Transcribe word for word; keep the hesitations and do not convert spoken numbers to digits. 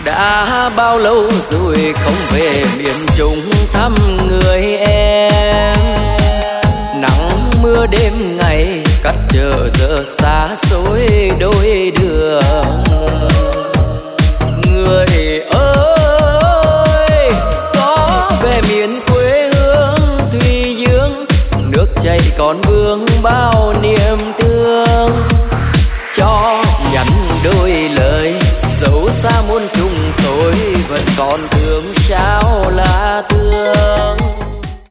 Đã bao lâu rồi không về miền Trung thăm người em. Nắng mưa đêm ngày cách chờ giờ xa xôi đôi đường. Người ơi có về miền quê hương Thùy Dương, nước chảy còn vương bao niềm thương. Cho nhắn đôi lời dẫu xa muôn trùng tôi vẫn còn thương sao là tôi.